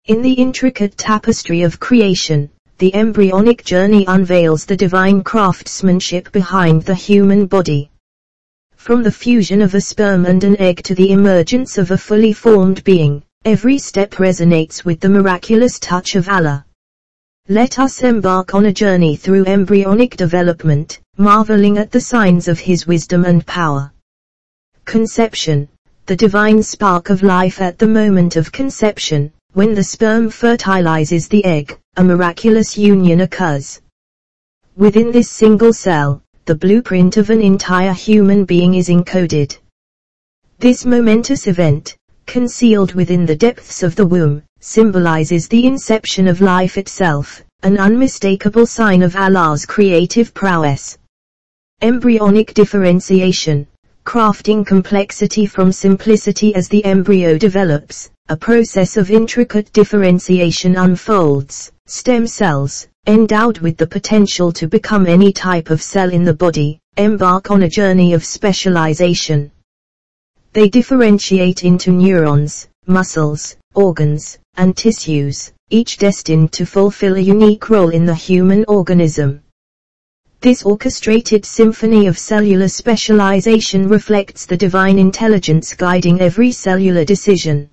In the intricate tapestry of creation, the embryonic journey unveils the divine craftsmanship behind the human body. From the fusion of a sperm and an egg to the emergence of a fully formed being, every step resonates with the miraculous touch of Allah. Let us embark on a journey through embryonic development, marveling at the signs of His wisdom and power. Conception, the divine spark of life at the moment of conception, when the sperm fertilizes the egg, a miraculous union occurs. Within this single cell, the blueprint of an entire human being is encoded. This momentous event, concealed within the depths of the womb, symbolizes the inception of life itself, an unmistakable sign of Allah's creative prowess. Embryonic differentiation, crafting complexity from simplicity as the embryo develops, a process of intricate differentiation unfolds. Stem cells, endowed with the potential to become any type of cell in the body, embark on a journey of specialization. They differentiate into neurons, muscles, organs, and tissues, each destined to fulfill a unique role in the human organism. This orchestrated symphony of cellular specialization reflects the divine intelligence guiding every cellular decision.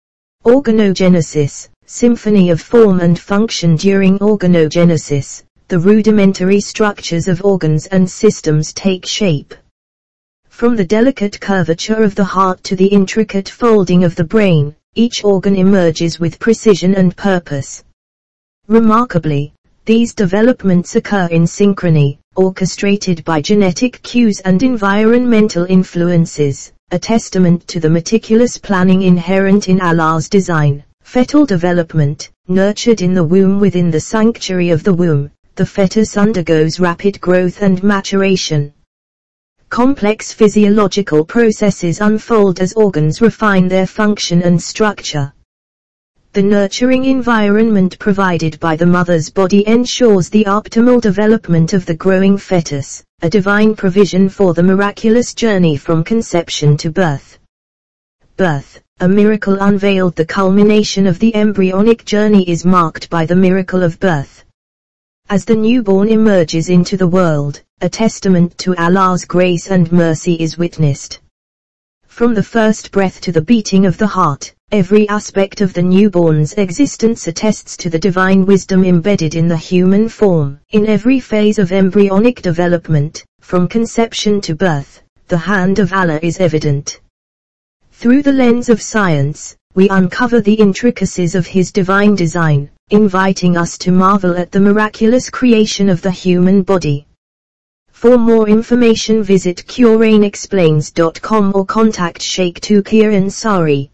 Organogenesis, symphony of form and function. During organogenesis, the rudimentary structures of organs and systems take shape. From the delicate curvature of the heart to the intricate folding of the brain, each organ emerges with precision and purpose. Remarkably, these developments occur in synchrony, orchestrated by genetic cues and environmental influences, a testament to the meticulous planning inherent in Allah's design. Fetal development, nurtured in the womb. Within the sanctuary of the womb, the fetus undergoes rapid growth and maturation. Complex physiological processes unfold as organs refine their function and structure. The nurturing environment provided by the mother's body ensures the optimal development of the growing fetus, a divine provision for the miraculous journey from conception to birth. Birth, a miracle unveiled. The culmination of the embryonic journey is marked by the miracle of birth. As the newborn emerges into the world, a testament to Allah's grace and mercy is witnessed. From the first breath to the beating of the heart, every aspect of the newborn's existence attests to the divine wisdom embedded in the human form. In every phase of embryonic development, from conception to birth, the hand of Allah is evident. Through the lens of science, we uncover the intricacies of His divine design, inviting us to marvel at the miraculous creation of the human body. For more information visit QuranExplains.com or contact Sheikh Touqeer Ansari.